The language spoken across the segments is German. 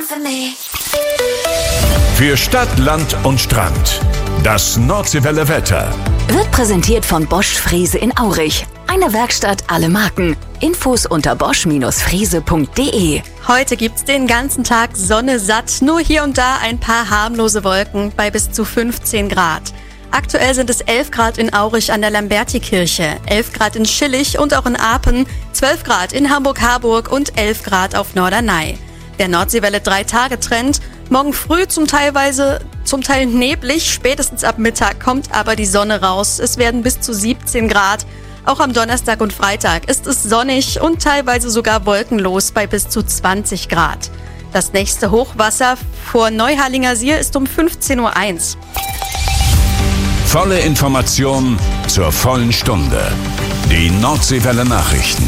Für Stadt, Land und Strand. Das Nordseewelle Wetter. Wird präsentiert von Bosch Frese in Aurich. Eine Werkstatt, alle Marken. Infos unter bosch-frese.de. Heute gibt's den ganzen Tag Sonne satt. Nur hier und da ein paar harmlose Wolken bei bis zu 15 Grad. Aktuell sind es 11 Grad in Aurich an der Lambertikirche, 11 Grad in Schillig und auch in Apen, 12 Grad in Hamburg-Harburg und 11 Grad auf Norderney. Der Nordseewelle 3-Tage-Trend. Morgen früh zum Teil neblig, spätestens ab Mittag kommt aber die Sonne raus. Es werden bis zu 17 Grad. Auch am Donnerstag und Freitag ist es sonnig und teilweise sogar wolkenlos bei bis zu 20 Grad. Das nächste Hochwasser vor Neuharlinger Sier ist um 15.01 Uhr. Volle Information zur vollen Stunde. Die Nordseewelle Nachrichten.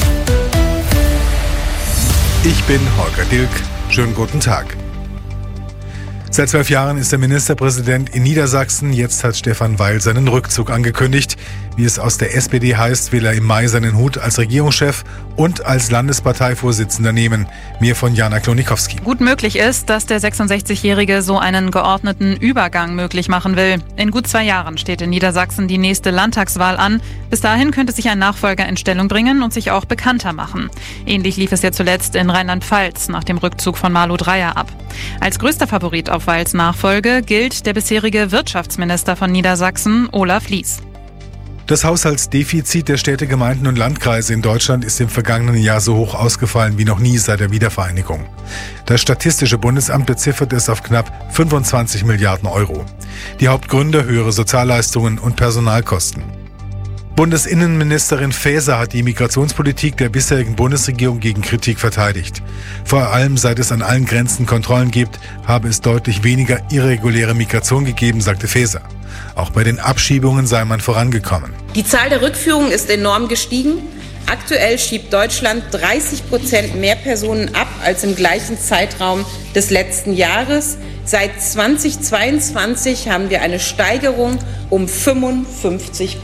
Ich bin Holger Dilk. Schönen guten Tag. Seit 12 Jahren ist der Ministerpräsident in Niedersachsen. Jetzt hat Stefan Weil seinen Rückzug angekündigt. Wie es aus der SPD heißt, will er im Mai seinen Hut als Regierungschef und als Landesparteivorsitzender nehmen. Mehr von Jana Klonikowski. Gut möglich ist, dass der 66-Jährige so einen geordneten Übergang möglich machen will. In gut 2 Jahren steht in Niedersachsen die nächste Landtagswahl an. Bis dahin könnte sich ein Nachfolger in Stellung bringen und sich auch bekannter machen. Ähnlich lief es ja zuletzt in Rheinland-Pfalz nach dem Rückzug von Malu Dreyer ab. Als größter Favorit auf Weils Nachfolge gilt der bisherige Wirtschaftsminister von Niedersachsen, Olaf Lies. Das Haushaltsdefizit der Städte, Gemeinden und Landkreise in Deutschland ist im vergangenen Jahr so hoch ausgefallen wie noch nie seit der Wiedervereinigung. Das Statistische Bundesamt beziffert es auf knapp 25 Milliarden Euro. Die Hauptgründe: höhere Sozialleistungen und Personalkosten. Bundesinnenministerin Faeser hat die Migrationspolitik der bisherigen Bundesregierung gegen Kritik verteidigt. Vor allem seit es an allen Grenzen Kontrollen gibt, habe es deutlich weniger irreguläre Migration gegeben, sagte Faeser. Auch bei den Abschiebungen sei man vorangekommen. Die Zahl der Rückführungen ist enorm gestiegen. Aktuell schiebt Deutschland 30% mehr Personen ab als im gleichen Zeitraum des letzten Jahres. Seit 2022 haben wir eine Steigerung um 55%.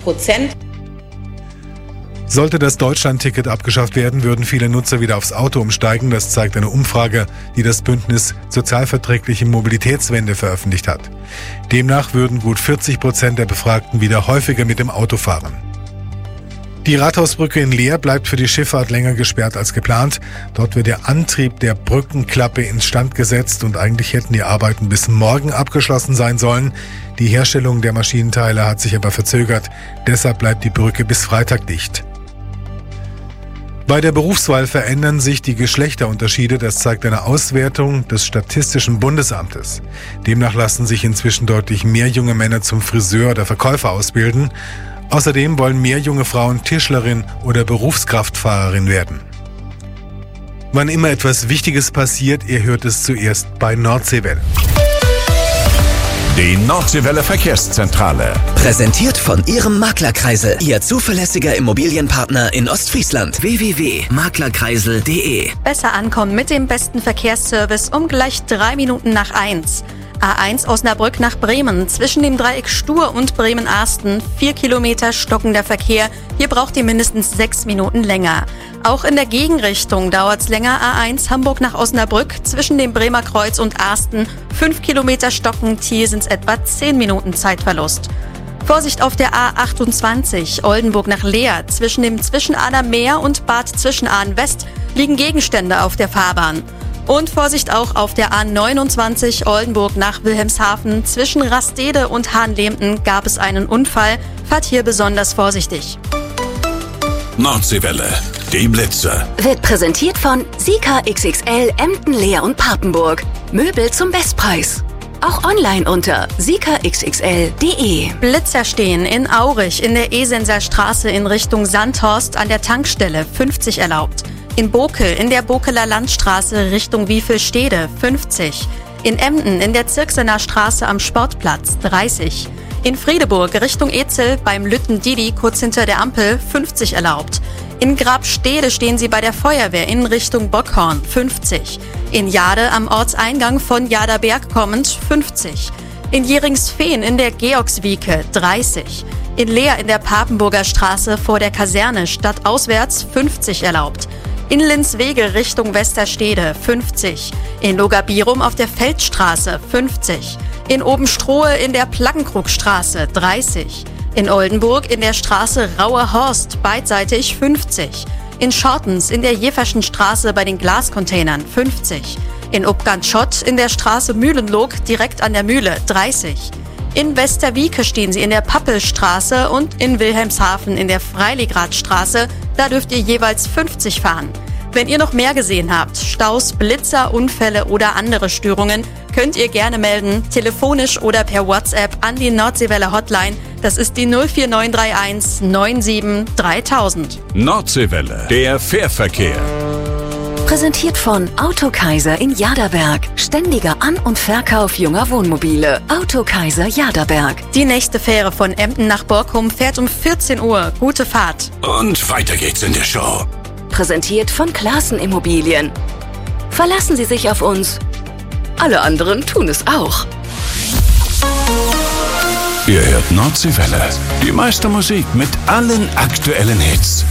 Sollte das Deutschland-Ticket abgeschafft werden, würden viele Nutzer wieder aufs Auto umsteigen. Das zeigt eine Umfrage, die das Bündnis Sozialverträgliche Mobilitätswende veröffentlicht hat. Demnach würden gut 40% der Befragten wieder häufiger mit dem Auto fahren. Die Rathausbrücke in Leer bleibt für die Schifffahrt länger gesperrt als geplant. Dort wird der Antrieb der Brückenklappe instand gesetzt und eigentlich hätten die Arbeiten bis morgen abgeschlossen sein sollen. Die Herstellung der Maschinenteile hat sich aber verzögert. Deshalb bleibt die Brücke bis Freitag dicht. Bei der Berufswahl verändern sich die Geschlechterunterschiede, das zeigt eine Auswertung des Statistischen Bundesamtes. Demnach lassen sich inzwischen deutlich mehr junge Männer zum Friseur oder Verkäufer ausbilden. Außerdem wollen mehr junge Frauen Tischlerin oder Berufskraftfahrerin werden. Wann immer etwas Wichtiges passiert, ihr hört es zuerst bei Nordseewelle. Die Nordseewelle Verkehrszentrale. Präsentiert von Ihrem Maklerkreisel. Ihr zuverlässiger Immobilienpartner in Ostfriesland. www.maklerkreisel.de. Besser ankommen mit dem besten Verkehrsservice um gleich 3 Minuten nach 1. A1 Osnabrück nach Bremen. Zwischen dem Dreieck Stur und Bremen-Arsten 4 Kilometer stockender Verkehr. Hier braucht ihr mindestens 6 Minuten länger. Auch in der Gegenrichtung dauert's länger. A1 Hamburg nach Osnabrück. Zwischen dem Bremer Kreuz und Arsten 5 Kilometer stockend. Hier sind's etwa 10 Minuten Zeitverlust. Vorsicht auf der A28 Oldenburg nach Leer. Zwischen dem Zwischenahner Meer und Bad Zwischenahn West liegen Gegenstände auf der Fahrbahn. Und Vorsicht auch auf der A29 Oldenburg nach Wilhelmshaven. Zwischen Rastede und Hahnlehmten gab es einen Unfall. Fahrt hier besonders vorsichtig. Nordseewelle, die Blitze. Wird präsentiert von Sika XXL Emden, Leer und Papenburg. Möbel zum Bestpreis. Auch online unter sikaxxl.de. Blitzer stehen in Aurich in der Esenser Straße in Richtung Sandhorst an der Tankstelle 50 erlaubt. In Bokel in der Bokeler Landstraße Richtung Wiefelstede 50. In Emden in der Zirksener Straße am Sportplatz 30. In Friedeburg Richtung Ezel beim Lütten-Didi kurz hinter der Ampel 50 erlaubt. In Grabstede stehen Sie bei der Feuerwehr in Richtung Bockhorn 50. In Jade am Ortseingang von Jaderberg kommend 50. In Jeringsfehn in der Georgswieke 30. In Leer in der Papenburger Straße vor der Kaserne stadtauswärts 50 erlaubt. In Linswege Richtung Westerstede 50. In Logabirum auf der Feldstraße 50. In Obenstrohe in der Plaggenkrugstraße 30. In Oldenburg in der Straße Rauer Horst beidseitig 50. In Schortens in der Jeverschen Straße bei den Glascontainern 50. In Upgant-Schott in der Straße Mühlenlog direkt an der Mühle 30. In Westerwieke stehen Sie in der Pappelstraße und in Wilhelmshaven in der Freiligradstraße. Da dürft ihr jeweils 50 fahren. Wenn ihr noch mehr gesehen habt, Staus, Blitzer, Unfälle oder andere Störungen, könnt ihr gerne melden, telefonisch oder per WhatsApp an die Nordseewelle Hotline. Das ist die 04931 97 3000. Nordseewelle, der Fährverkehr. Präsentiert von Autokaiser in Jaderberg. Ständiger An- und Verkauf junger Wohnmobile. Autokaiser Jaderberg. Die nächste Fähre von Emden nach Borkum fährt um 14 Uhr. Gute Fahrt. Und weiter geht's in der Show. Präsentiert von Klaassen Immobilien. Verlassen Sie sich auf uns. Alle anderen tun es auch. Ihr hört Nordseewelle. Die meiste Musik mit allen aktuellen Hits.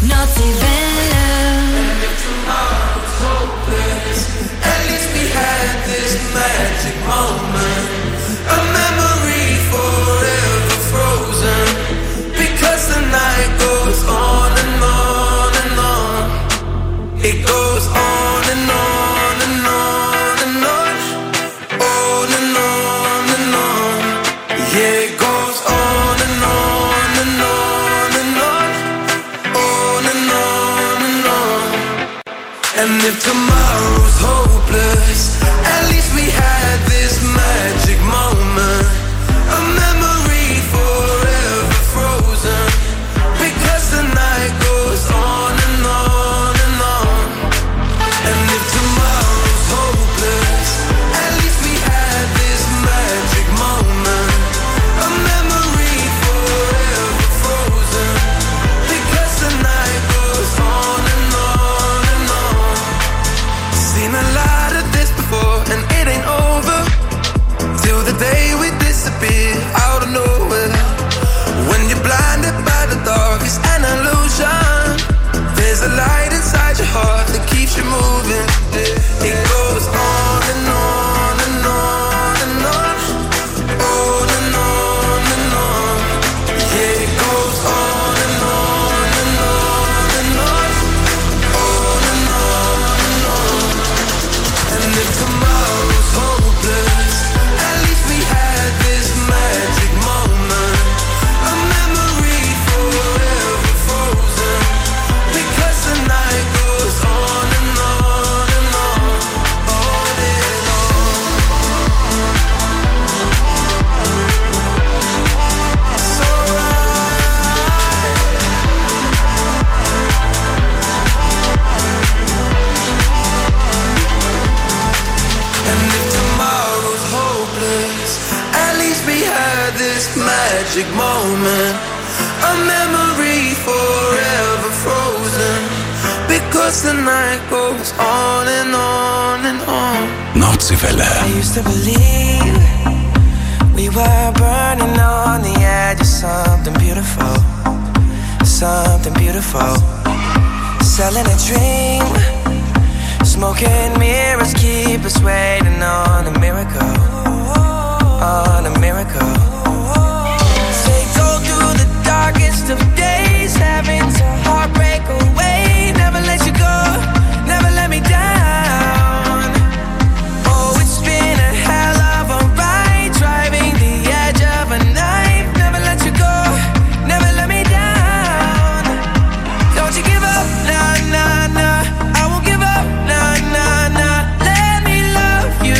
It goes on and on and on and on, on and on and on. Yeah, it goes on and on and on and on, on and on and on. And if tomorrow's hopeless, at least we had this magic moment, a memory forever frozen, because the night goes on and on. And if tomorrow's hopeless, at least we had this magic moment, a memory forever frozen, because the night goes on and on and on. Seen a lot of this before and it ain't over, till the day we disappear out of nowhere. When you're blinded by the dark, it's an illusion. There's a light inside your heart that keeps you moving. It goes on and on and on and on, on and on and on. Yeah, it goes on and on and on and on, on and on and on. And if tomorrow's hopeless, at least we had this magic moment, a memory forever frozen, because the night goes on and on and on, on and on. It's alright. And if tomorrow's hopeless, at least we had this magic moment, a memory forever frozen, because the night goes on and on and on. Nordseewelle. I used to believe we were burning on the edge of something beautiful, something beautiful. Selling a dream, smoking mirrors keep us waiting on a miracle, on a miracle. Stay cold through the darkest of days, having to heartbreak away. Never let you go, never let me down. Oh, it's been a hell of a ride, driving the edge of a knife. Never let you go, never let me down. Don't you give up, nah, nah, nah. I won't give up, nah, nah, nah. Let me love you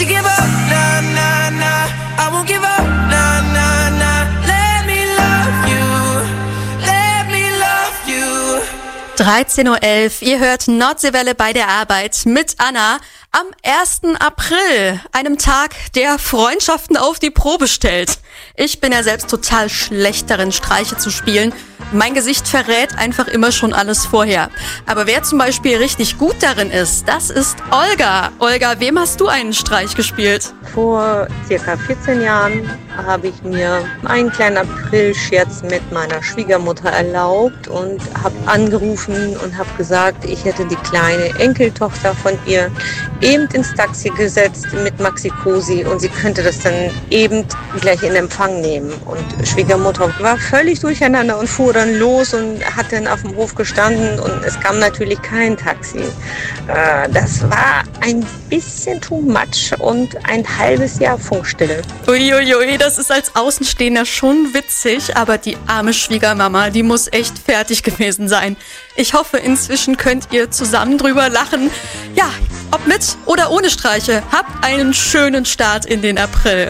you give up? Nah, nah, nah. I won't give up. Nah, nah, nah. Let me love you. Let me love you. 13.11 Uhr, ihr hört Nordseewelle bei der Arbeit mit Anna am 1. April, einem Tag, der Freundschaften auf die Probe stellt. Ich bin ja selbst total schlecht darin, Streiche zu spielen. Mein Gesicht verrät einfach immer schon alles vorher. Aber wer zum Beispiel richtig gut darin ist, das ist Olga. Olga, wem hast du einen Streich gespielt? Vor circa 14 Jahren habe ich mir einen kleinen April-Scherz mit meiner Schwiegermutter erlaubt und habe angerufen und habe gesagt, ich hätte die kleine Enkeltochter von ihr eben ins Taxi gesetzt mit Maxi Cosi und sie könnte das dann eben gleich in Empfang nehmen. Und Schwiegermutter war völlig durcheinander und fuhr dann los und hat dann auf dem Hof gestanden und es kam natürlich kein Taxi. Das war ein bisschen too much und ein halbes Jahr Funkstille. Uiuiui, das ist als Außenstehender schon witzig, aber die arme Schwiegermama, die muss echt fertig gewesen sein. Ich hoffe, inzwischen könnt ihr zusammen drüber lachen. Ja, ob mit oder ohne Streiche, habt einen schönen Start in den April.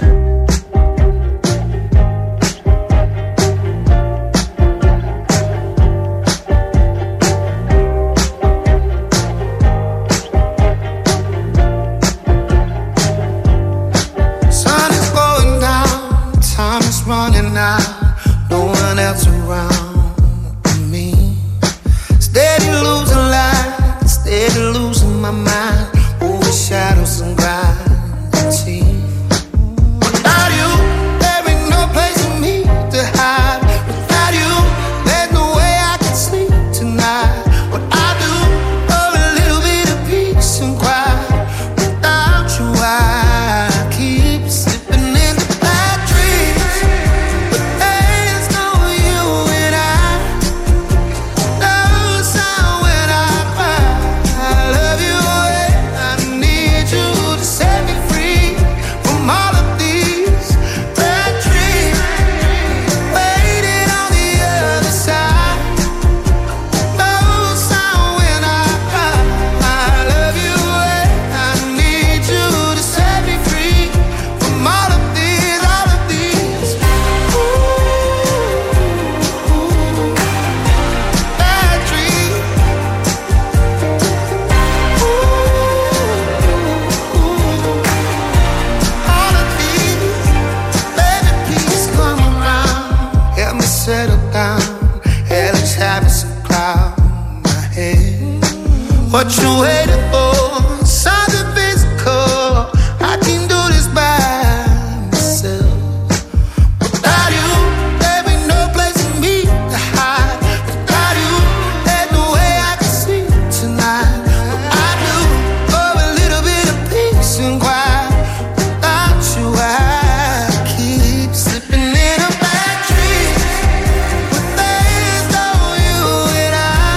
Sun is going down, time is running out, no one else around me. Steady losing light, steady losing my mind, over shadows and gravity. Without you, there ain't no place for me to hide. Without you, there's no way I can sleep tonight. What I do for a little bit of peace and quiet. Without you, I keep slipping into bad dreams. But there's no you and I. No sound when I cry. I love you and I need you to set me free from all of these bad dreams. Waiting on the other side. No sound when I cry. I love you and I need you to set me free from all of these bad dreams. All of these, baby, please come around. Help me settle down. Hell is having some cloud in my head. What you waiting for? Something physical. I can do this by myself. Without you, there ain't no place for me to hide. Without you, there's no way I can sleep tonight. What I do for a little bit of peace and quiet. Without you, I keep slipping into bad dreams. But there's no you and I.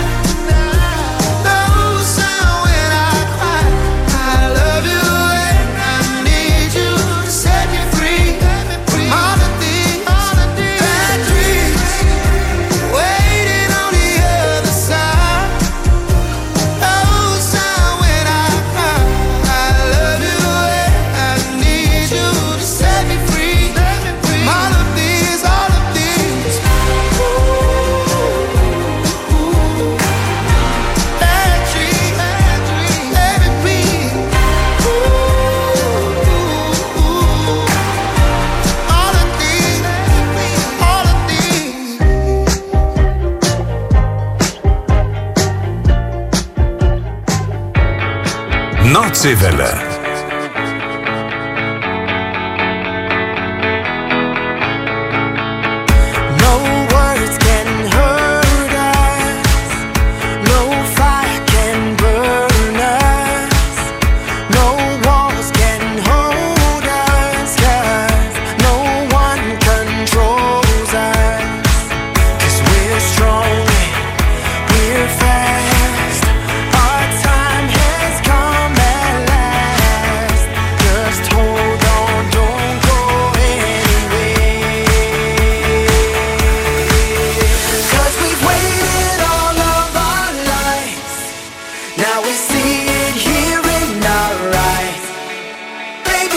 No sound when I cry. I love you and I need you to set me free from all of these bad dreams. Waiting on the other side. No sound when I cry. I love you and I need you to set me free from all of these bad dreams. Baby, please. All of these. Nordseewelle. No words can hurt us. No fire can burn us. No walls can hold us. 'Cause no one controls us. 'Cause we're strong, we're fast. Our time has come at last. Just hold on, don't go anywhere. 'Cause we've waited all of our lives. Now we see it here in our eyes. Baby,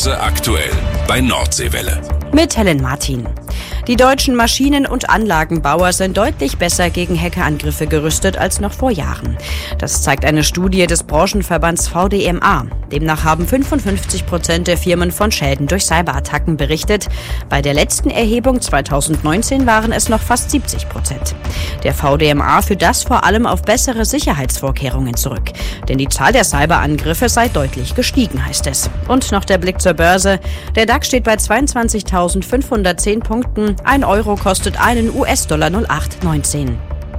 Börse aktuell bei Nordseewelle. Mit Helen Martin. Die deutschen Maschinen- und Anlagenbauer sind deutlich besser gegen Hackerangriffe gerüstet als noch vor Jahren. Das zeigt eine Studie des Branchenverbands VDMA. Demnach haben 55% der Firmen von Schäden durch Cyberattacken berichtet. Bei der letzten Erhebung 2019 waren es noch fast 70%. Der VDMA führt das vor allem auf bessere Sicherheitsvorkehrungen zurück. Denn die Zahl der Cyberangriffe sei deutlich gestiegen, heißt es. Und noch der Blick zur Börse. Der DAX steht bei 22.510 Punkten. 1 Euro kostet einen US-Dollar 0,819.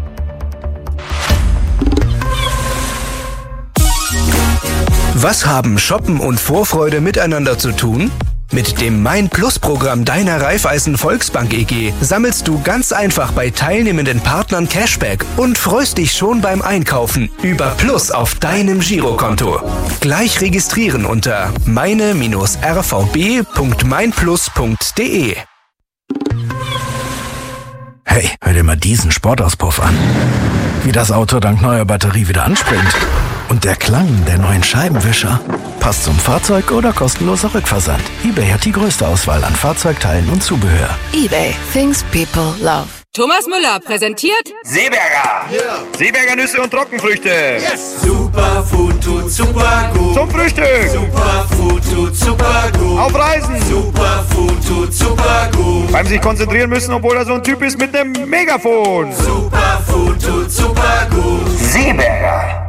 Was haben Shoppen und Vorfreude miteinander zu tun? Mit dem Mein-Plus-Programm deiner Raiffeisen Volksbank EG sammelst du ganz einfach bei teilnehmenden Partnern Cashback und freust dich schon beim Einkaufen über Plus auf deinem Girokonto. Gleich registrieren unter meine-rvb.meinplus.de. Hey, hör dir mal diesen Sportauspuff an. Wie das Auto dank neuer Batterie wieder anspringt. Und der Klang der neuen Scheibenwischer. Passt zum Fahrzeug oder kostenloser Rückversand. eBay hat die größte Auswahl an Fahrzeugteilen und Zubehör. eBay. Things people love. Thomas Müller präsentiert Seeberger. Yeah. Seeberger Nüsse und Trockenfrüchte. Yes. Superfood tut super gut. Zum Frühstück. Superfood tut super gut. Auf Reisen. Superfood tut super gut. Beim sich konzentrieren müssen, obwohl er so ein Typ ist mit einem Megafon. Superfood tut super gut. Seeberger.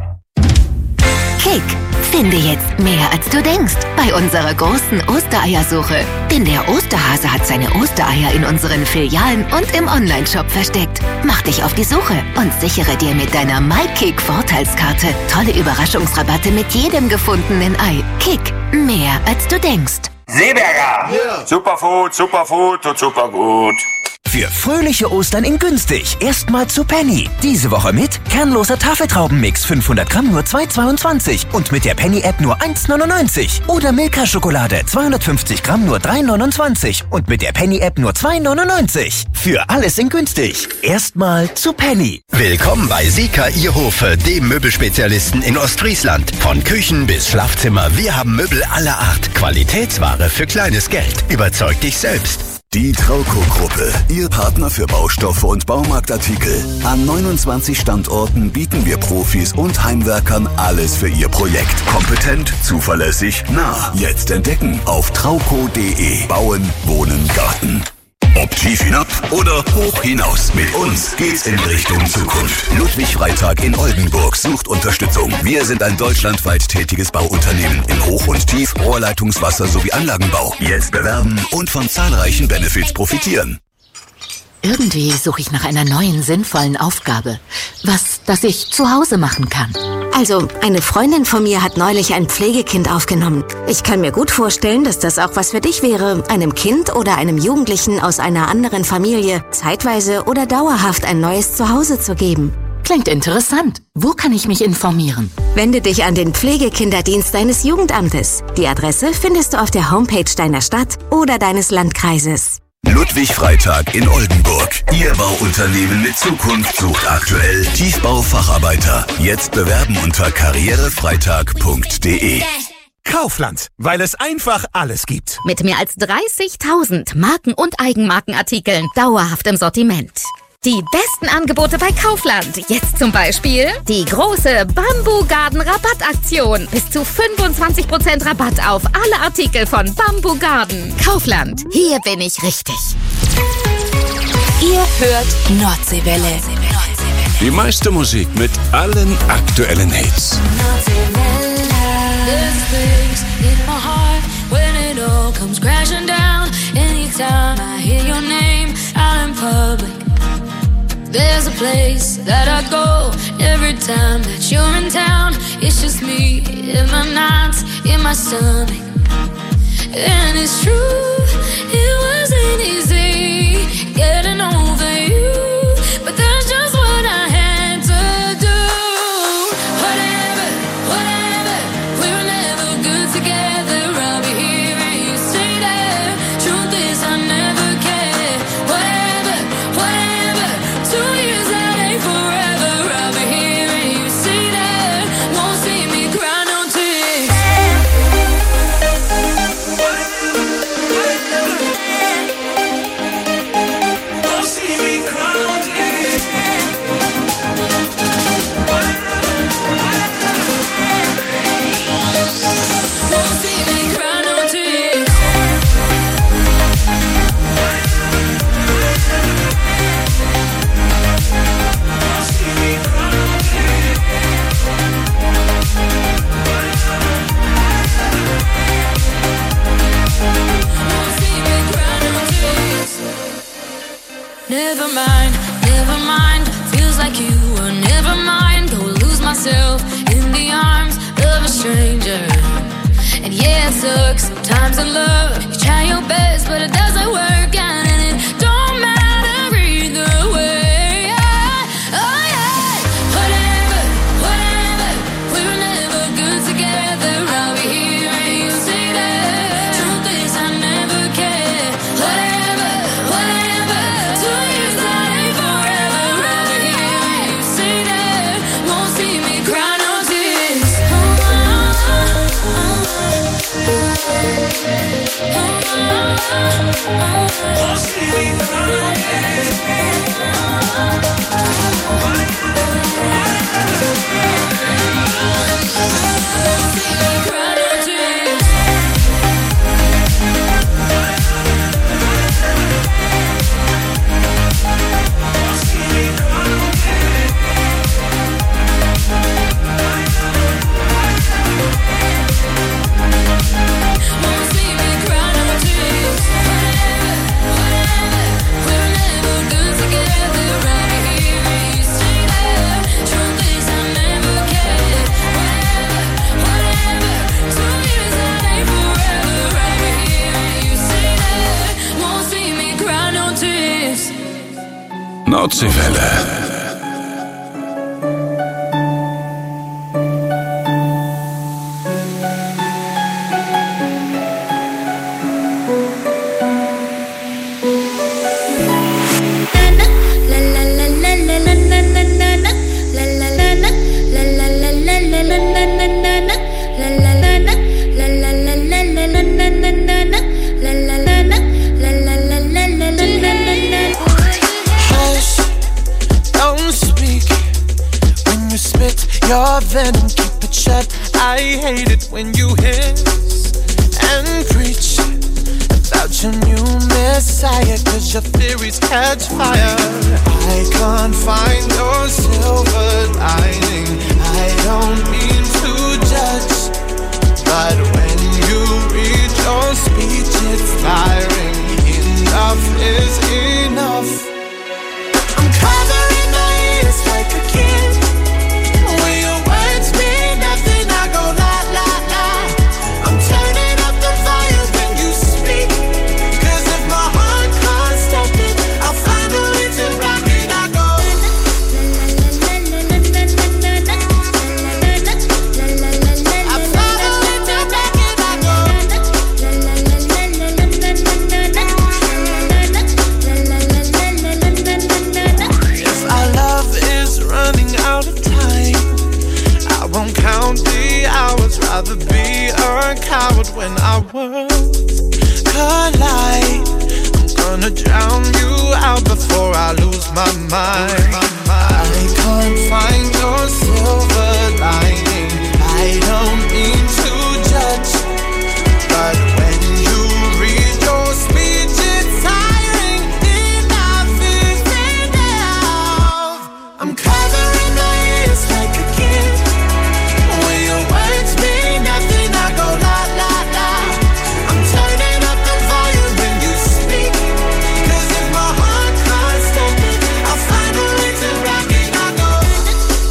Kick, finde jetzt mehr als du denkst bei unserer großen Ostereiersuche. Denn der Osterhase hat seine Ostereier in unseren Filialen und im Onlineshop versteckt. Mach dich auf die Suche und sichere dir mit deiner MyKick-Vorteilskarte tolle Überraschungsrabatte mit jedem gefundenen Ei. Kick, mehr als du denkst. Seeberger. Yeah. Superfood tut super gut. Für fröhliche Ostern in günstig. Erstmal zu Penny. Diese Woche mit kernloser Tafeltraubenmix 500 Gramm nur 2,22 und mit der Penny-App nur 1,99. Oder Milka-Schokolade 250 Gramm nur 3,29 und mit der Penny-App nur 2,99. Für alles in günstig. Erstmal zu Penny. Willkommen bei Sika Ierhofe, dem Möbelspezialisten in Ostfriesland. Von Küchen bis Schlafzimmer, wir haben Möbel aller Art. Qualitätsware für kleines Geld. Überzeug dich selbst. Die Trauco-Gruppe, Ihr Partner für Baustoffe und Baumarktartikel. An 29 Standorten bieten wir Profis und Heimwerkern alles für Ihr Projekt. Kompetent, zuverlässig, nah. Jetzt entdecken auf trauco.de. Bauen, wohnen, Garten. Ob tief hinab oder hoch hinaus, mit uns geht's in Richtung Zukunft. Ludwig Freitag in Oldenburg sucht Unterstützung. Wir sind ein deutschlandweit tätiges Bauunternehmen im Hoch- und Tief-, Rohrleitungswasser sowie Anlagenbau. Jetzt bewerben und von zahlreichen Benefits profitieren. Irgendwie suche ich nach einer neuen, sinnvollen Aufgabe. Was, das ich zu Hause machen kann. Also, eine Freundin von mir hat neulich ein Pflegekind aufgenommen. Ich kann mir gut vorstellen, dass das auch was für dich wäre, einem Kind oder einem Jugendlichen aus einer anderen Familie zeitweise oder dauerhaft ein neues Zuhause zu geben. Klingt interessant. Wo kann ich mich informieren? Wende dich an den Pflegekinderdienst deines Jugendamtes. Die Adresse findest du auf der Homepage deiner Stadt oder deines Landkreises. Ludwig Freitag in Oldenburg. Ihr Bauunternehmen mit Zukunft sucht aktuell Tiefbaufacharbeiter. Jetzt bewerben unter karrierefreitag.de. Kaufland, weil es einfach alles gibt. Mit mehr als 30.000 Marken- und Eigenmarkenartikeln dauerhaft im Sortiment. Die besten Angebote bei Kaufland. Jetzt zum Beispiel die große Bamboo Garden Rabattaktion. Bis zu 25% Rabatt auf alle Artikel von Bamboo Garden. Kaufland. Hier bin ich richtig. Ihr hört Nordseewelle. Die meiste Musik mit allen aktuellen Hits. There's a place that I go every time that you're in town. It's just me in my nights, in my stomach. And it's true, it wasn't easy getting over you, but that's just what I had to do. Whatever, we were never good together. I'll be here and you stay there. Truth is I never cared. Whatever, 2 years that ain't forever. I'll be here and you stay there. Won't see me cry no tears. never mind, never mind. Feels like you were never mind. Go lose myself in the arms of a stranger. And yeah, it sucks sometimes in love. You try your best, but it doesn't work out, and it don't matter either way. Oh yeah, whatever, whatever. We were never good together. I'll be here and you say that. Truth is, I never cared. Whatever, whatever. 2 years that ain't forever. I'll be here and you say that. Won't see me cry no tears. Nordseewelle. Your venom, keep it shut. I hate it when you hiss and preach about your new messiah, 'cause your theories catch fire. I can't find your silver lining. I don't mean to judge, but when you read your speech, it's firing. Enough is enough. I'm covering my ears like a kid. When your words mean nothing, I go la la la. I'm turning up the volume when you speak, 'cause if my heart can't stop it, I'll find a way to rock it. I go I find a way to rock it. I go if our love is running out of time, I won't count the hours, rather be a coward when our worlds collide. I'm gonna drown you out before I lose my mind. I can't find your silver lining. I don't mean to judge, but when you read your speech, it's tiring. Enough is enough. I'm covering my ears like a kid. When your words mean nothing, I go la la la. I'm turning up the volume when you speak, 'cause if my heart can't stop it, I'll find a way to rock it. I go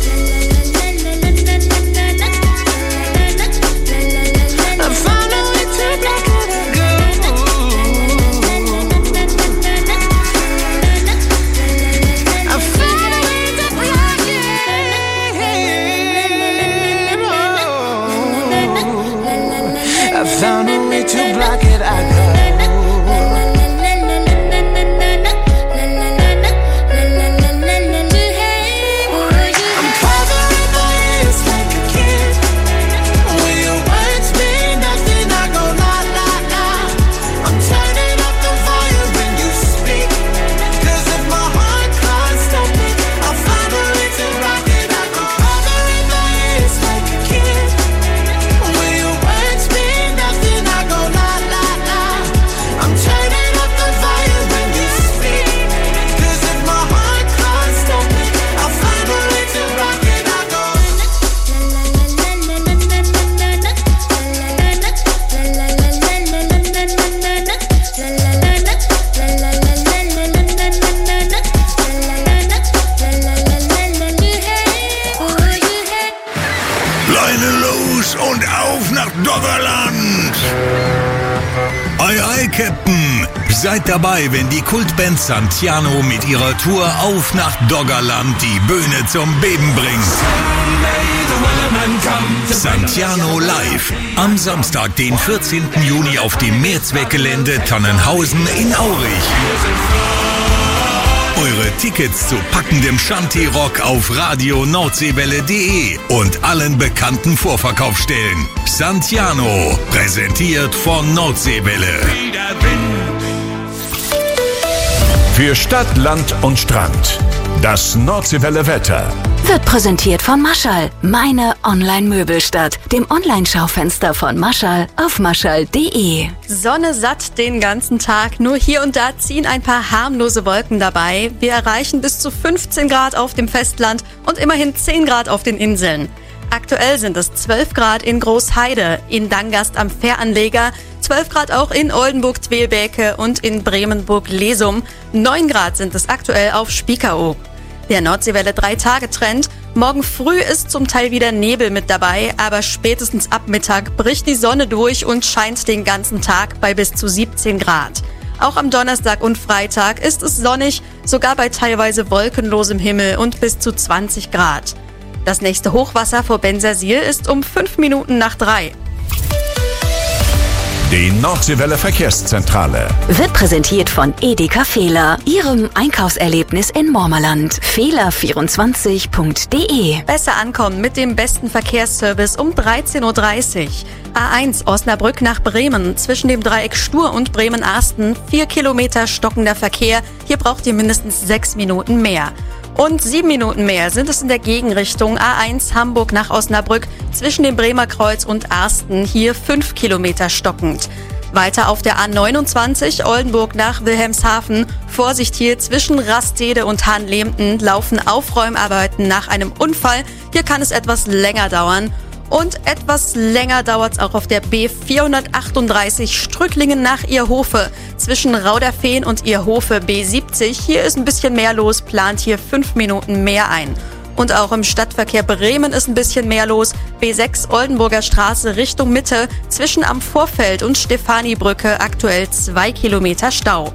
Captain. Seid dabei, wenn die Kultband Santiano mit ihrer Tour Auf nach Doggerland die Bühne zum Beben bringt. Santiano live. Am Samstag, den 14. Juni auf dem Mehrzweckgelände Tannenhausen in Aurich. Eure Tickets zu packendem Shanty-Rock auf radio-nordseewelle.de und allen bekannten Vorverkaufsstellen. Santiano, präsentiert von Nordseewelle. Für Stadt, Land und Strand. Das Nordseewelle Wetter wird präsentiert von Maschall, meine Online-Möbelstadt, dem Online-Schaufenster von Maschall auf maschall.de. Sonne satt den ganzen Tag, nur hier und da ziehen ein paar harmlose Wolken dabei. Wir erreichen bis zu 15 Grad auf dem Festland und immerhin 10 Grad auf den Inseln. Aktuell sind es 12 Grad in Großheide, in Dangast am Fähranleger, 12 Grad auch in Oldenburg-Twelbeke und in Bremenburg-Lesum. 9 Grad sind es aktuell auf Spiekeroog. Der Nordseewelle 3-Tage-Trend. Morgen früh ist zum Teil wieder Nebel mit dabei, aber spätestens ab Mittag bricht die Sonne durch und scheint den ganzen Tag bei bis zu 17 Grad. Auch am Donnerstag und Freitag ist es sonnig, sogar bei teilweise wolkenlosem Himmel und bis zu 20 Grad. Das nächste Hochwasser vor Bensersiel ist um 5 Minuten nach 3. Die Nordseewelle Verkehrszentrale wird präsentiert von Edeka Fehler, Ihrem Einkaufserlebnis in Mormerland. Fehler24.de. Besser ankommen mit dem besten Verkehrsservice um 13.30 Uhr. A1 Osnabrück nach Bremen, zwischen dem Dreieck Stur und Bremen-Arsten, 4 Kilometer stockender Verkehr. Hier braucht ihr mindestens 6 Minuten mehr. Und 7 Minuten mehr sind es in der Gegenrichtung A1 Hamburg nach Osnabrück zwischen dem Bremer Kreuz und Arsten, hier 5 Kilometer stockend. Weiter auf der A29 Oldenburg nach Wilhelmshaven. Vorsicht hier zwischen Rastede und Hahnlehmten laufen Aufräumarbeiten nach einem Unfall. Hier kann es etwas länger dauern. Und etwas länger dauert es auch auf der B438 Strücklingen nach Ierhofe. Zwischen Rauderfehn und Ierhofe B70. Hier ist ein bisschen mehr los, plant hier 5 Minuten mehr ein. Und auch im Stadtverkehr Bremen ist ein bisschen mehr los. B6 Oldenburger Straße Richtung Mitte. Zwischen am Vorfeld und Stefanibrücke aktuell 2 Kilometer Stau.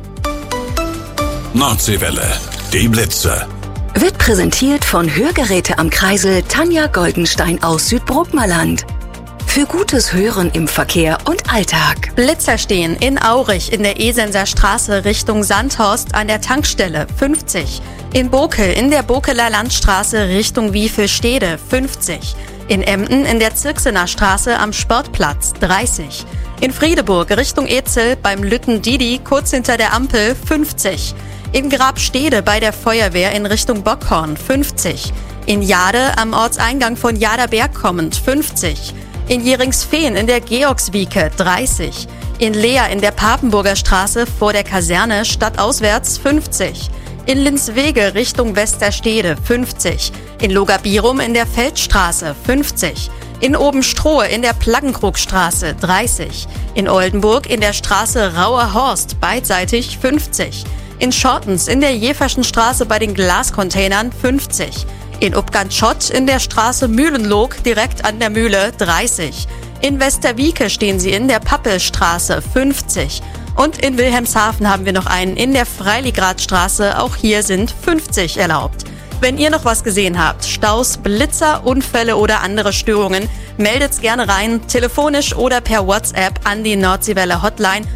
Nordseewelle, die Blitze. Wird präsentiert von Hörgeräte am Kreisel Tanja Goldenstein aus Südbrookmerland. Für gutes Hören im Verkehr und Alltag. Blitzer stehen in Aurich in der Esenser Straße Richtung Sandhorst an der Tankstelle 50. In Bokel in der Bokeler Landstraße Richtung Wiefelstede 50. In Emden in der Zirksener Straße am Sportplatz 30. In Friedeburg Richtung Ezel beim Lütten Didi kurz hinter der Ampel 50. In Grabstede bei der Feuerwehr in Richtung Bockhorn 50. In Jade am Ortseingang von Jaderberg kommend 50. In Jeringsfehn in der Georgswieke 30. In Leer in der Papenburger Straße vor der Kaserne stadtauswärts 50. In Linswege Richtung Westerstede 50. In Logabirum in der Feldstraße 50. In Obenstrohe in der Plaggenkrugstraße 30. In Oldenburg in der Straße Rauer Horst beidseitig 50. In Schortens in der Jeferschen Straße bei den Glascontainern 50. In Upgantschott in der Straße Mühlenlog direkt an der Mühle 30. In Westerwieke stehen sie in der Pappelstraße 50. Und in Wilhelmshaven haben wir noch einen in der Freiligradstraße. Auch hier sind 50 erlaubt. Wenn ihr noch was gesehen habt, Staus, Blitzer, Unfälle oder andere Störungen, meldet's gerne rein, telefonisch oder per WhatsApp an die Nordseewelle Hotline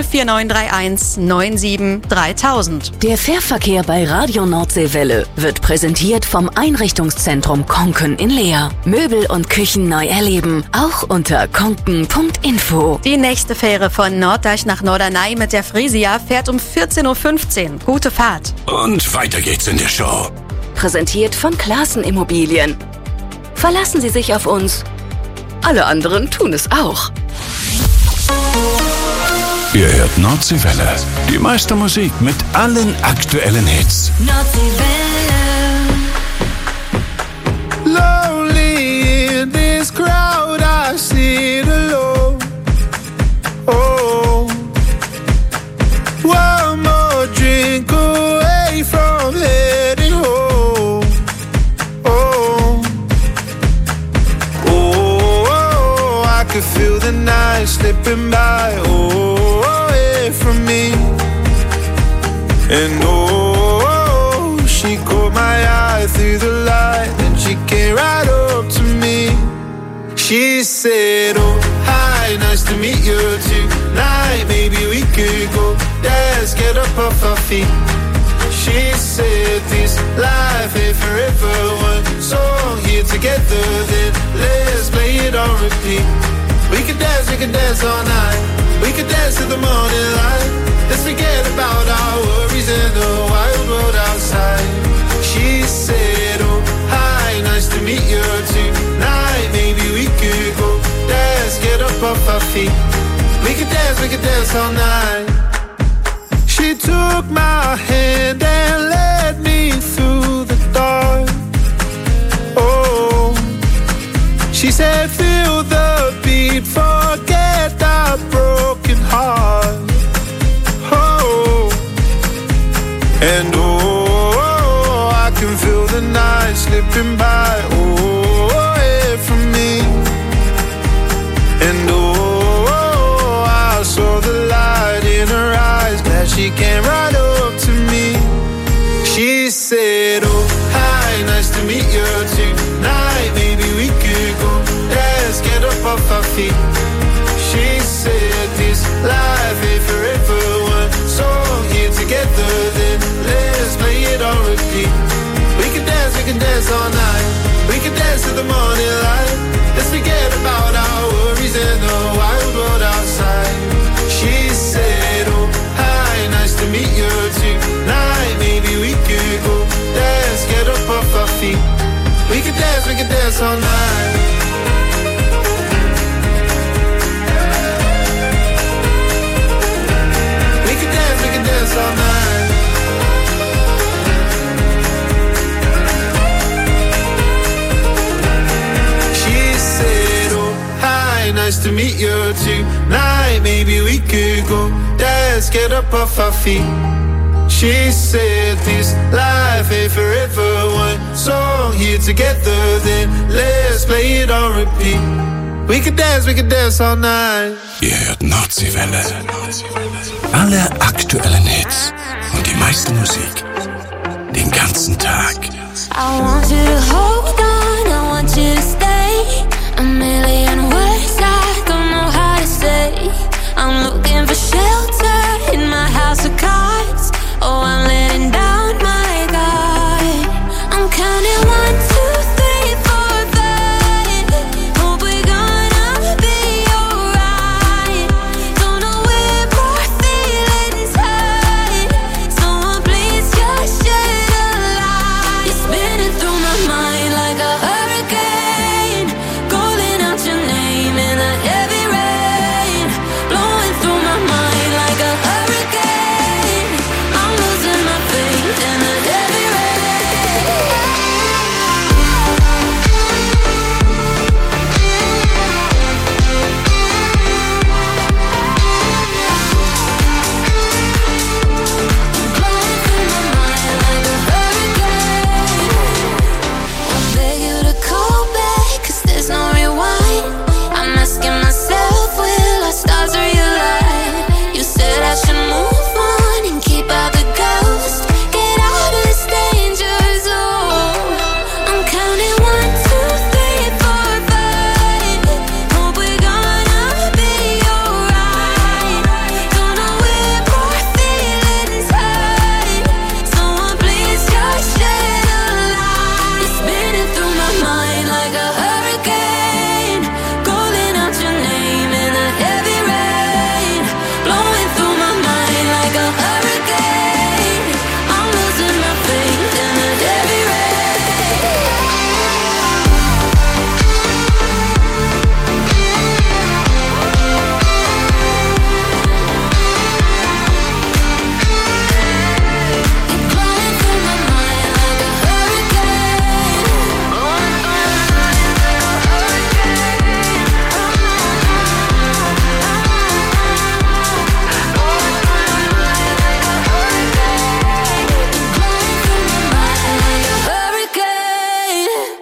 04931 97 3000. Der Fährverkehr bei Radio Nordseewelle wird präsentiert vom Einrichtungszentrum Konken in Leer. Möbel und Küchen neu erleben, auch unter konken.info. Die nächste Fähre von Norddeich nach Norderney mit der Frisia fährt um 14.15 Uhr. Gute Fahrt. Und weiter geht's in der Show. Präsentiert von Klaassen Immobilien. Verlassen Sie sich auf uns. Alle anderen tun es auch. Ihr hört Nordseewelle. Die meiste Musik mit allen aktuellen Hits. Lonely in this crowd, I sit alone. Oh, one more drink away from heading home. Oh, oh, I could feel the night slipping by. Oh, if And oh, she caught my eye through the light, and she came right up to me. She said, oh, hi, nice to meet you tonight. Maybe we could go dance, get up off our feet. She said this life ain't forever, one song here together, then let's play it on repeat. We could dance all night. We could dance till the morning light. Let's forget about our worries and the wild world outside. She said, oh, hi, nice to meet you tonight. Maybe we could go dance, get up off our feet. We could dance all night. She took my hand and led me through the dark. Oh, she said, feel the beat, forget our broken heart. Oh, and oh, I can feel the night slipping by. Oh, away from me. And oh, I saw the light in her eyes. Glad she came right up to me. She said, oh, hi, nice to meet you tonight. Maybe we could go dance, get up off our feet. She said this life ain't forever, one song here together, then let's play it on repeat. We can dance all night. We can dance till the morning light. Let's forget about our worries and the wild world outside. She said, oh, hi, nice to meet you tonight. Maybe we could go dance, get up off our feet. We can dance all night. We can dance all night. She said, oh, hi, nice to meet you tonight. Maybe we could go dance, get up off our feet. She said this life ain't forever, one song here together, then let's play it on repeat. We could dance all night. Ihr hört Nordseewelle. Alle aktuellen Hits und die meiste Musik. Den ganzen Tag. I want you to hold on, I want you to stay. A million words I don't know how to say. I'm looking for shelter in my house of cards. Oh, I'm letting down my guard. I'm counting 1, 2, 3, 4, 5. Hope we're gonna be alright. Don't know where more feelings hide. Someone please just shed a light. You're spinning through my mind like a hurricane, calling out your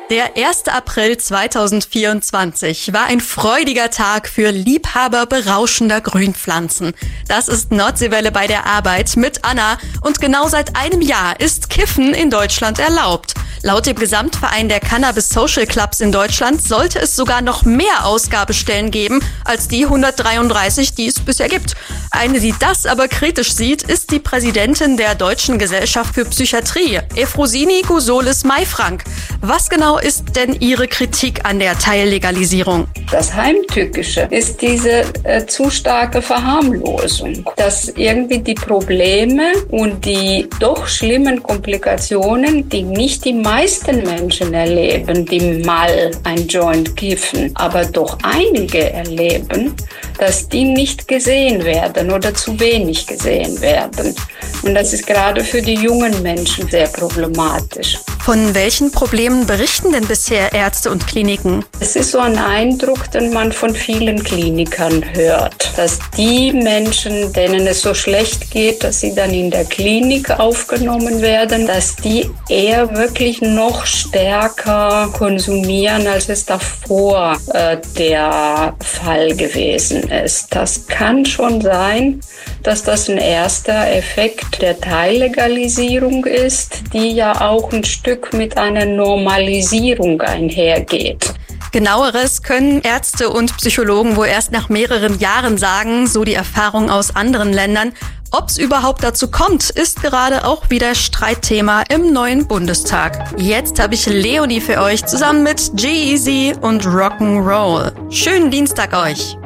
Der 1. April 2024 war ein freudiger Tag für Liebhaber berauschender Grünpflanzen. Das ist Nordseewelle bei der Arbeit mit Anna und genau seit einem Jahr ist Kiffen in Deutschland erlaubt. Laut dem Gesamtverein der Cannabis Social Clubs in Deutschland sollte es sogar noch mehr Ausgabestellen geben als die 133, die es bisher gibt. Eine, die das aber kritisch sieht, ist die Präsidentin der Deutschen Gesellschaft für Psychiatrie, Efrosini Gusolis-Maifrank. Was genau ist denn Ihre Kritik an der Teillegalisierung? Das Heimtückische ist diese zu starke Verharmlosung, dass irgendwie die Probleme und die doch schlimmen Komplikationen, die nicht die meisten Menschen erleben, die mal ein Joint kiffen, aber doch einige erleben, dass die nicht gesehen werden oder zu wenig gesehen werden. Und das ist gerade für die jungen Menschen sehr problematisch. Von welchen Problemen berichten denn bisher Ärzte und Kliniken? Es ist so ein Eindruck, den man von vielen Klinikern hört, dass die Menschen, denen es so schlecht geht, dass sie dann in der Klinik aufgenommen werden, dass die eher wirklich noch stärker konsumieren, als es davor der Fall gewesen ist. Das kann schon sein, dass das ein erster Effekt der Teillegalisierung ist, die ja auch ein Stück mit einer Normalisierung einhergeht. Genaueres können Ärzte und Psychologen wohl erst nach mehreren Jahren sagen, so die Erfahrung aus anderen Ländern. Ob es überhaupt dazu kommt, ist gerade auch wieder Streitthema im neuen Bundestag. Jetzt habe ich Leonie für euch zusammen mit G-Eazy und Rock'n'Roll. Schönen Dienstag euch!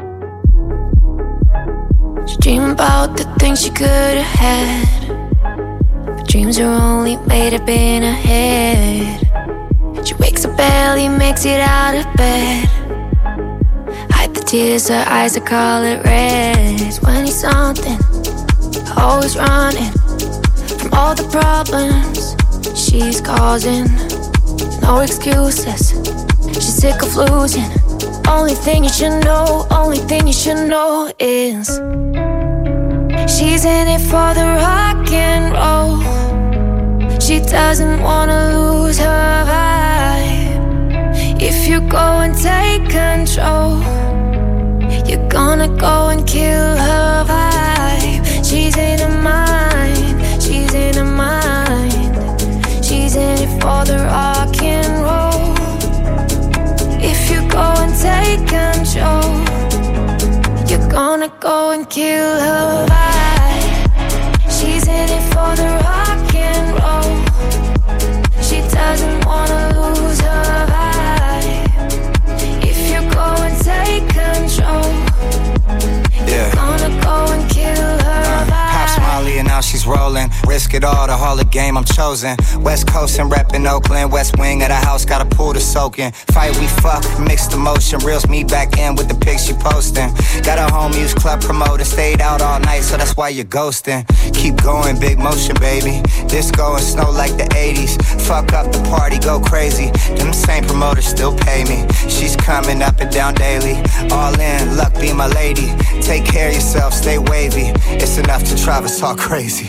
She dream about the things she could have had, but dreams are only made up in her head. She wakes up early, makes it out of bed, hide the tears, her eyes are color red. 20-something, always running from all the problems she's causing. No excuses, she's sick of losing. Only thing you should know, only thing you should know is she's in it for the rock and roll. She doesn't wanna lose her vibe. If you go and take control, you're gonna go and kill her vibe. She's in her mind, she's in her mind. She's in it for the rock and roll. If you go and take control, you're gonna go and kill her vibe. She's in it for the rock and roll. She doesn't wanna lose her vibe. If you go and take control, you're gonna go and kill her vibe. Molly and now she's rolling. Risk it all, the harlot game I'm chosen. West Coast and reppin' Oakland. West wing of the house, got a pool to soak in. Fight we fuck, mixed emotion. Reels me back in with the pics she posting. Got a home use club promoter. Stayed out all night, so that's why you're ghosting. Keep going, big motion, baby. Disco and snow like the 80s. Fuck up the party, go crazy. Them same promoters still pay me. She's coming up and down daily. All in, luck be my lady. Take care of yourself, stay wavy. It's enough to drive us all crazy.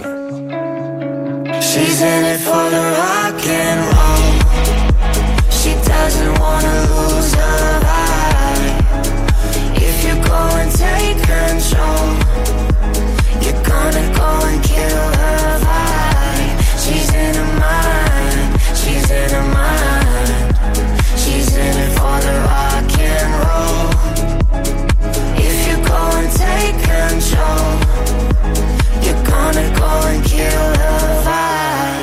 She's in it for the rock and roll. She doesn't wanna lose her vibe. If you go and take control, you're gonna go and kill her vibe. She's in her mind, she's in her mind. She's in it for the rock and roll. If you go and take control, you're gonna go and kill her vibe.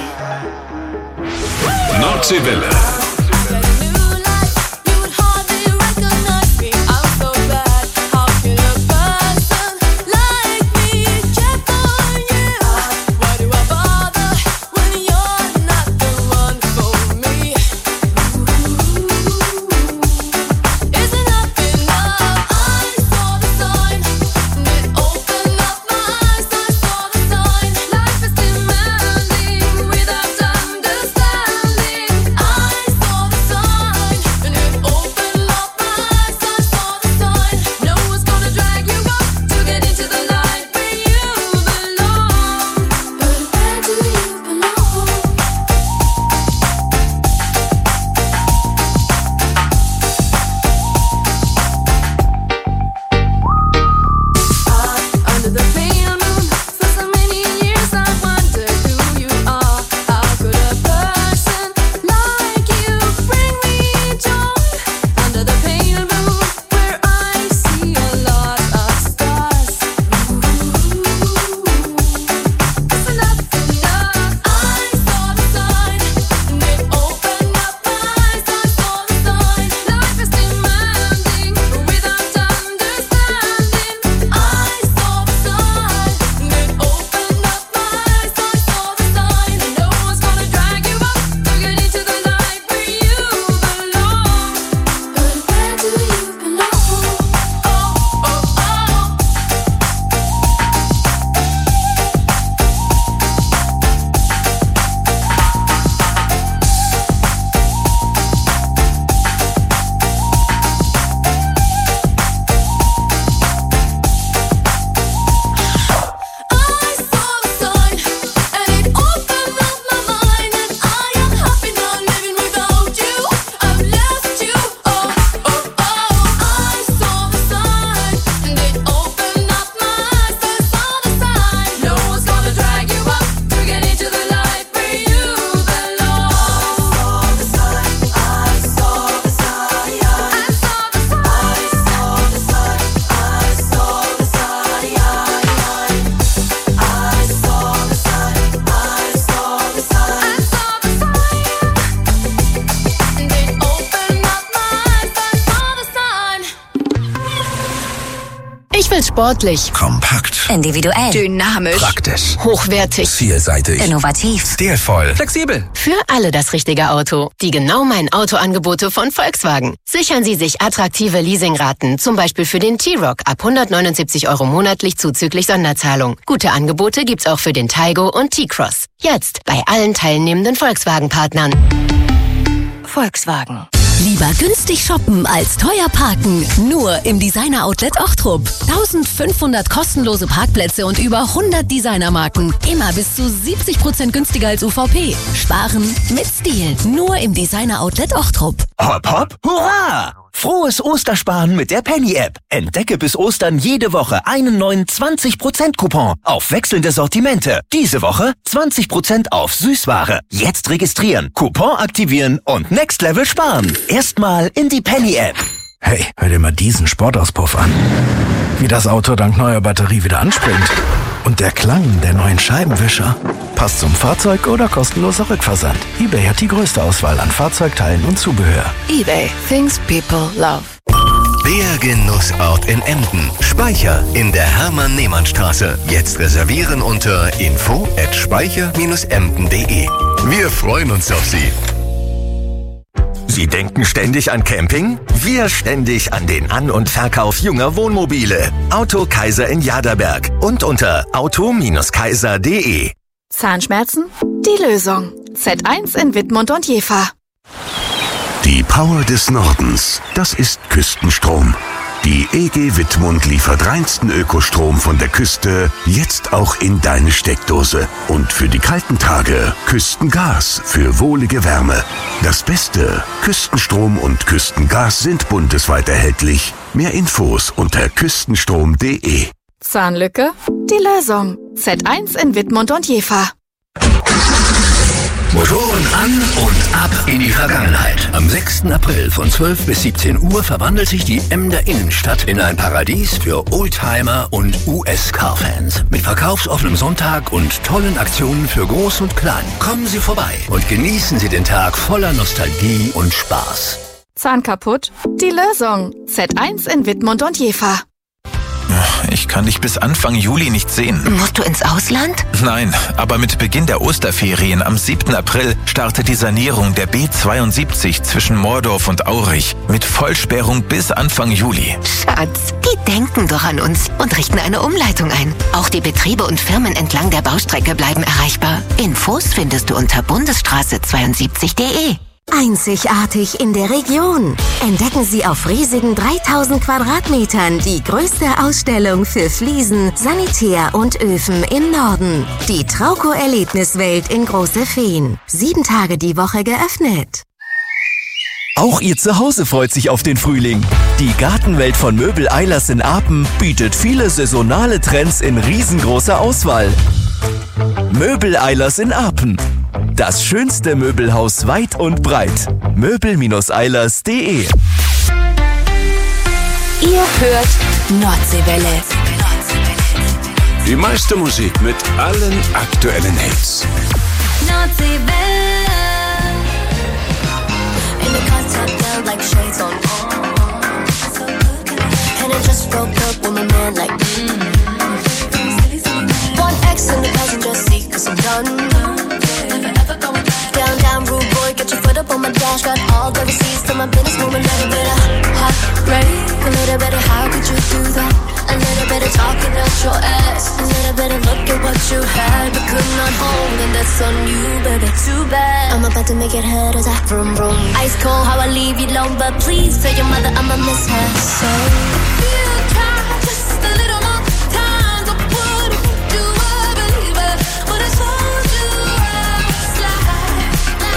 Nordseewelle. I Sportlich. Kompakt. Individuell. Dynamisch. Praktisch. Hochwertig. Vielseitig. Innovativ. Stilvoll. Flexibel. Für alle das richtige Auto. Die genau mein Autoangebote von Volkswagen. Sichern Sie sich attraktive Leasingraten, zum Beispiel für den T-Roc ab 179 € monatlich zuzüglich Sonderzahlung. Gute Angebote gibt's auch für den Taygo und T-Cross. Jetzt bei allen teilnehmenden Volkswagen-Partnern. Volkswagen. Lieber günstig shoppen als teuer parken. Nur im Designer-Outlet Ochtrup. 1500 kostenlose Parkplätze und über 100 Designermarken. Immer bis zu 70% günstiger als UVP. Sparen mit Stil. Nur im Designer-Outlet Ochtrup. Hopp, hopp, hurra! Frohes Ostersparen mit der Penny-App. Entdecke bis Ostern jede Woche einen neuen 20%-Coupon auf wechselnde Sortimente. Diese Woche 20% auf Süßware. Jetzt registrieren, Coupon aktivieren und Next Level sparen. Erstmal in die Penny-App. Hey, hör dir mal diesen Sportauspuff an. Wie das Auto dank neuer Batterie wieder anspringt. Und der Klang der neuen Scheibenwischer. Passt zum Fahrzeug oder kostenloser Rückversand. eBay hat die größte Auswahl an Fahrzeugteilen und Zubehör. eBay. Things people love. Der Genussort in Emden. Speicher in der Hermann-Nehmann-Straße. Jetzt reservieren unter info@speicher-emden.de. Wir freuen uns auf Sie. Sie denken ständig an Camping? Wir ständig an den An- und Verkauf junger Wohnmobile. Auto Kaiser in Jaderberg und unter auto-kaiser.de. Zahnschmerzen? Die Lösung. Z1 in Wittmund und Jever. Die Power des Nordens, das ist Küstenstrom. Die EG Wittmund liefert reinsten Ökostrom von der Küste, jetzt auch in deine Steckdose. Und für die kalten Tage Küstengas für wohlige Wärme. Das Beste, Küstenstrom und Küstengas sind bundesweit erhältlich. Mehr Infos unter küstenstrom.de. Zahnlücke? Die Lösung. Z1 in Wittmund und Jever. Motoren an und ab in die Vergangenheit. Am 6. April von 12 bis 17 Uhr verwandelt sich die Emder Innenstadt in ein Paradies für Oldtimer und US-Car-Fans. Mit verkaufsoffenem Sonntag und tollen Aktionen für Groß und Klein. Kommen Sie vorbei und genießen Sie den Tag voller Nostalgie und Spaß. Zahn kaputt? Die Lösung. Z1 in Wittmund und Jever. Ich kann dich bis Anfang Juli nicht sehen. Musst du ins Ausland? Nein, aber mit Beginn der Osterferien am 7. April startet die Sanierung der B72 zwischen Mordorf und Aurich mit Vollsperrung bis Anfang Juli. Schatz, die denken doch an uns und richten eine Umleitung ein. Auch die Betriebe und Firmen entlang der Baustrecke bleiben erreichbar. Infos findest du unter bundesstraße72.de. Einzigartig in der Region. Entdecken Sie auf riesigen 3000 Quadratmetern die größte Ausstellung für Fliesen, Sanitär und Öfen im Norden. Die Trauco-Erlebniswelt in Große Feen. 7 Tage die Woche geöffnet. Auch Ihr Zuhause freut sich auf den Frühling. Die Gartenwelt von Möbel Eilers in Apen bietet viele saisonale Trends in riesengroßer Auswahl. Möbel Eilers in Apen. Das schönste Möbelhaus weit und breit. Möbel-Eilers.de. Ihr hört Nordseewelle. Die meiste Musik mit allen aktuellen Hits. Nordseewelle. In the concept like shades on. And I just broke up with my man like One X in the passenger seat cause I'm done. Down, rude boy, get your foot up on my dash. Got all the receipts to my business moving. A little bit of heartbreak, a little bit of how could you do that? A little bit of talking out your ass, a little bit of look at what you had but could not hold, and that's on you, baby. Too bad. I'm about to make it hurt as I vroom vroom. Ice cold, how I leave you alone, but please tell your mother I'ma miss her. So if you try just a little more time, I wouldn't think you were a believer. When I told you I would slide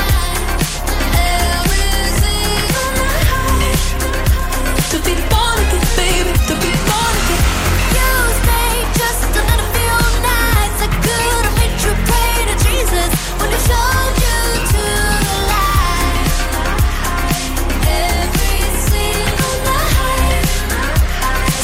every single night to be born again, baby, to be born again. You stayed just a little few nights. I could have made you pray to Jesus when he showed you to the light every single night.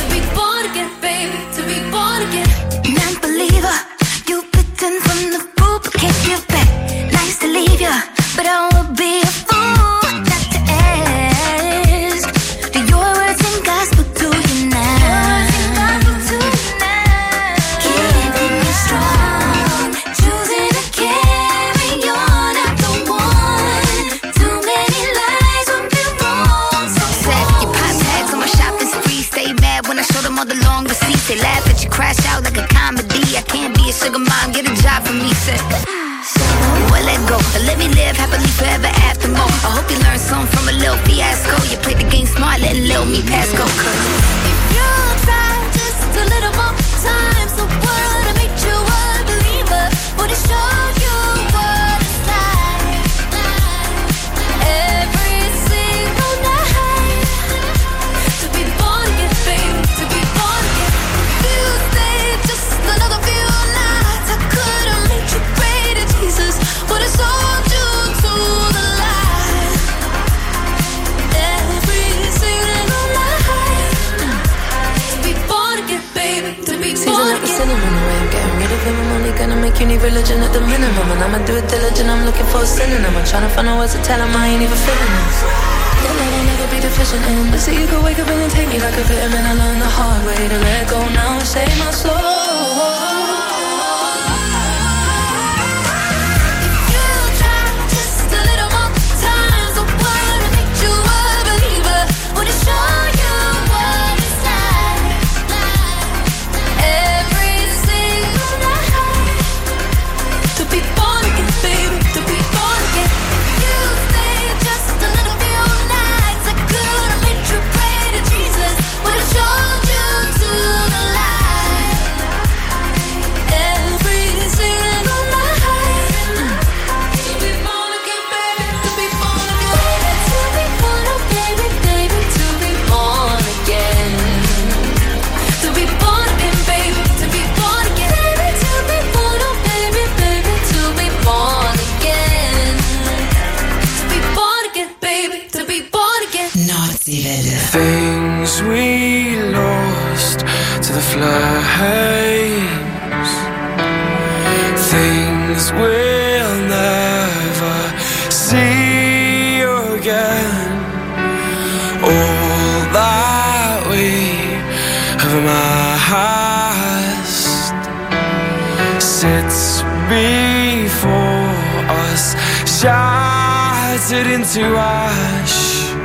for me, said. Well, let go, let me live happily forever after more. I hope you learned something from a little fiasco. You played the game smart, letting little me pass go. Cause if you try just a little more time, the world will make you a believer. Would it show you what it's like? Every single night. To be born again, baby, to be born again. You stay just another few nights. I could've made you greater, Jesus. Would have sold you to the light. Every single night. To be born again, baby, to be born again. Cinnamon away, I'm getting rid of him. I'm only gonna make you need religion at the minimum. And I'ma do it diligent, I'm looking for a synonym. I'm trying to find out words to tell him I ain't even feeling this. Your love I'll never be deficient in. But see, you could wake up and take me like a vitamin. I learned the hard way to let go now and save my soul. Things we lost to the flames, things we'll never see again. All that we have amassed sits before us, shattered into ash.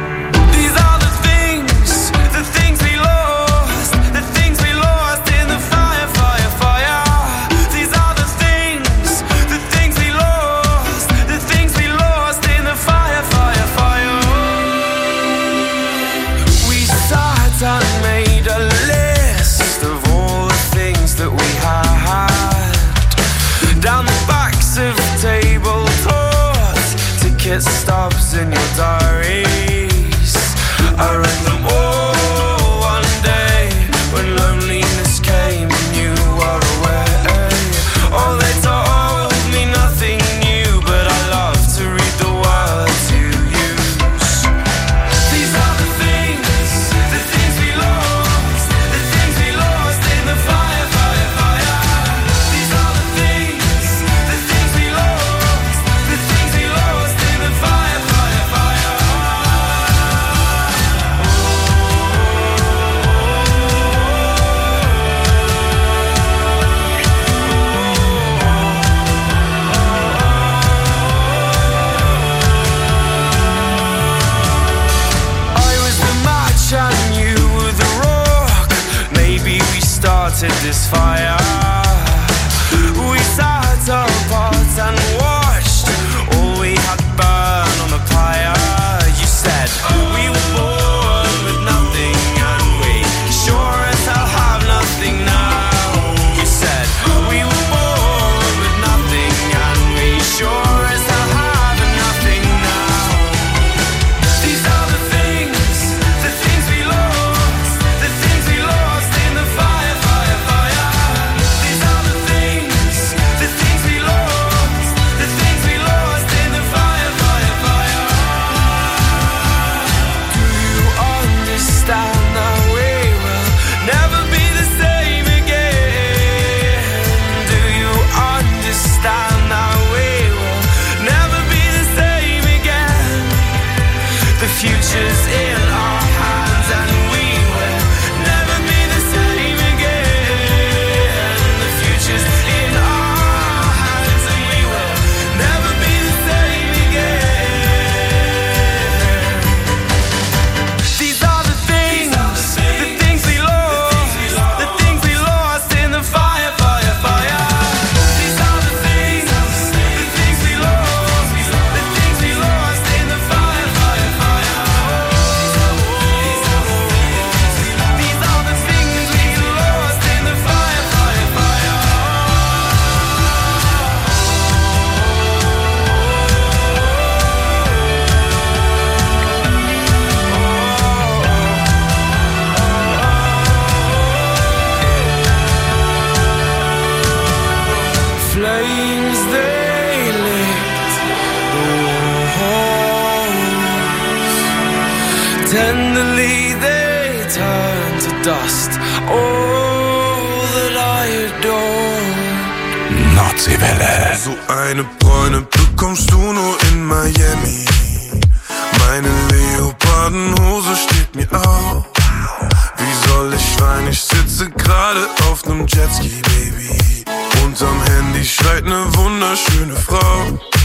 Stops in your diaries. I read them all one day when loneliness came and you were away. Oh, they told me nothing new, but I love to read the words you use. These are the things we lost, the things we lost in the fire, fire, fire. These are the things we lost, the things we lost in the fire, fire, fire. I was the match and you were the rock. Maybe we started this fire. We sat apart and watched all we had burn on the pyre. You said we were born with nothing and we sure as hell have nothing now. You said we were born with nothing and we sure as hell have nothing now. These are the things we lost, the things we lost in the fire, fire, fire. flames, they licked the walls. Tenderly they turned to dust all that I adored. Nordseewelle. So eine Bräune bekommst du nur in Miami. Meine Leopardenhose steht mir auf. Wie soll ich weinen? Ich sitze gerade auf nem Jetski, Baby. Unterm Handy schreit ne wunderschöne Frau.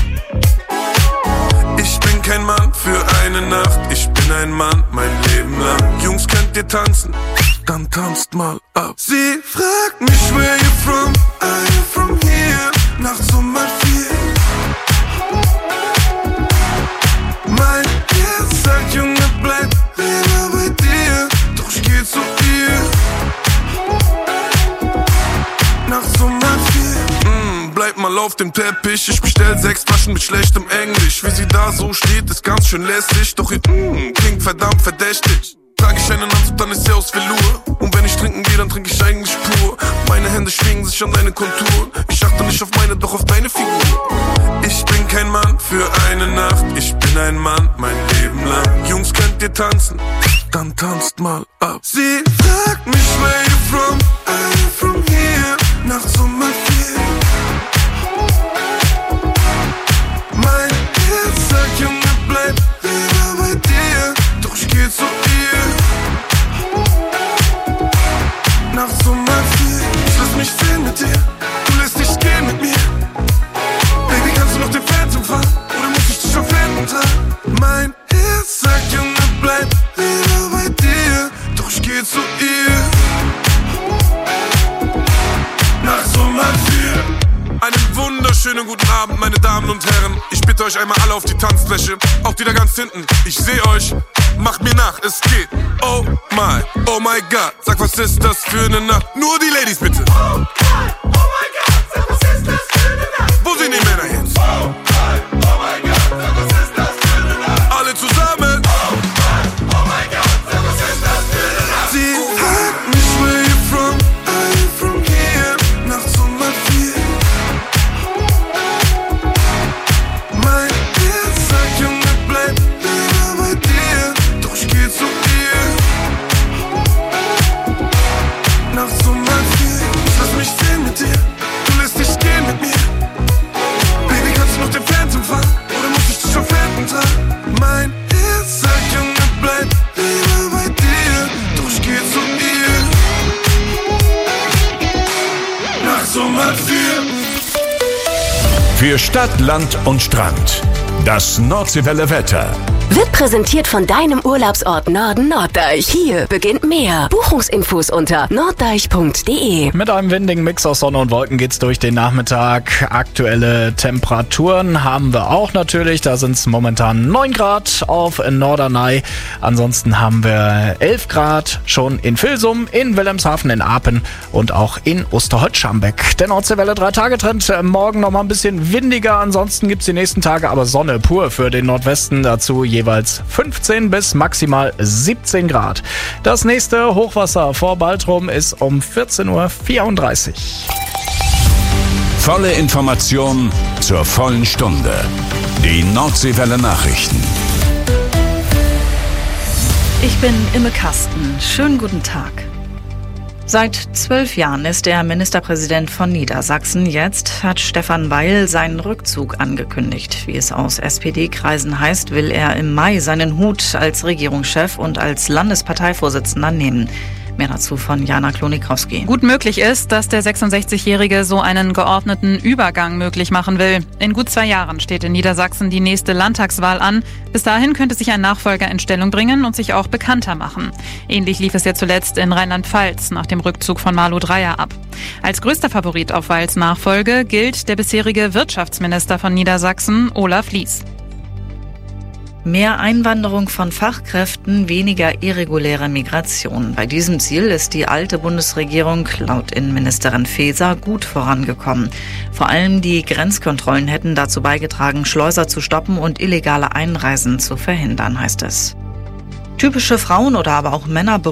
Ich bin kein Mann für eine Nacht. Ich bin ein Mann mein Leben lang. Jungs, könnt ihr tanzen? Dann tanzt mal ab. Sie fragt mich, where you from? Are you from here? Nachts um 4. Mein Herz sagt, Junge, bleib lieber bei dir. Doch ich geh zu ihr. Nachts um 4. Bleib mal auf dem Teppich. Ich bestell 6 Flaschen mit schlechtem Englisch. Wie sie da so steht, ist ganz schön lässig. Doch ihr klingt verdammt verdächtig. Trag ich einen Anzug, dann ist sie aus Velour. Und wenn ich trinken gehe, dann trinke ich eigentlich pur. Meine Hände schwingen sich an deine Konturen. Ich achte nicht auf meine, doch auf deine Figur. Ich bin kein Mann für eine Nacht. Ich bin ein Mann mein Leben lang. Jungs, könnt ihr tanzen? Dann tanzt mal ab. Sie fragt mich, where you from? Are you from here? Nachts um 4. Mein Herz sagt, Junge, bleib lieber bei dir. Doch ich geh zu ihr. Nachts um 4. Ich lass mich sehen mit dir. Du lässt dich gehen mit mir. Baby, kannst du noch den Phantom fahren? Oder muss ich dich auf Händen tragen? Mein Herz sagt, Junge, bleib lieber bei dir. Doch ich geh zu ihr. Nachts um 4. Einen wunderschönen guten Abend, meine Damen und Herren. Ich bitte euch einmal alle auf die Tanzfläche. Auch die da ganz hinten. Ich seh euch. Macht mir nach, es geht. Oh my God. Sag, was ist das für eine Nacht? Nur die Ladies bitte. Oh my God. Sag, was ist das für eine Nacht? Wo sind die Männer jetzt? Oh my God. Sag, was ist das für eine Nacht? Alle zusammen. Oh my God. Sag, was ist das für eine Nacht? Sie fragt mich, where you from? Are you from here? Nachts um 4. Mein Herz sagt, Junge, bleib lieber bei dir. Doch ich geh zu ihr. Nachts um 4. Ich lass mich sehen mit dir. Du lässt dich gehen mit mir. Baby, kannst du noch den Phantom fahren? Oder muss ich dich auf Händen tragen? Mein Herz sagt, Junge, bleib lieber bei dir. Doch ich geh zu ihr. Nachts um 4. Für Stadt, Land und Strand. Das Nordseewelle Wetter. Wird präsentiert von deinem Urlaubsort Norden Norddeich. Hier beginnt mehr. Buchungsinfos unter norddeich.de. Mit einem windigen Mix aus Sonne und Wolken geht's durch den Nachmittag. Aktuelle Temperaturen haben wir auch natürlich. Da sind es momentan 9 Grad auf Norderney. Ansonsten haben wir 11 Grad schon in Vilsum, in Wilhelmshaven, in Apen und auch in Osterholz-Scharmbeck. Der Nordseewelle 3-Tage-Trend. Morgen noch mal ein bisschen windiger. Ansonsten gibt's die nächsten Tage aber Sonne pur für den Nordwesten. Dazu jeweils 15 bis maximal 17 Grad. Das nächste Hochwasser vor Baltrum ist um 14:34 Uhr. Volle Information zur vollen Stunde. Die Nordseewelle Nachrichten. Ich bin Imme Kasten. Schönen guten Tag. Seit 12 Jahren ist er Ministerpräsident von Niedersachsen. Jetzt hat Stefan Weil seinen Rückzug angekündigt. Wie es aus SPD-Kreisen heißt, will er im Mai seinen Hut als Regierungschef und als Landesparteivorsitzender nehmen. Mehr dazu von Jana Klonikowski. Gut möglich ist, dass der 66-Jährige so einen geordneten Übergang möglich machen will. In gut 2 Jahren steht in Niedersachsen die nächste Landtagswahl an. Bis dahin könnte sich ein Nachfolger in Stellung bringen und sich auch bekannter machen. Ähnlich lief es ja zuletzt in Rheinland-Pfalz nach dem Rückzug von Malu Dreyer ab. Als größter Favorit auf Weils Nachfolge gilt der bisherige Wirtschaftsminister von Niedersachsen, Olaf Lies. Mehr Einwanderung von Fachkräften, weniger irreguläre Migration. Bei diesem Ziel ist die alte Bundesregierung laut Innenministerin Faeser gut vorangekommen. Vor allem die Grenzkontrollen hätten dazu beigetragen, Schleuser zu stoppen und illegale Einreisen zu verhindern, heißt es. Typische Frauen- oder aber auch Männer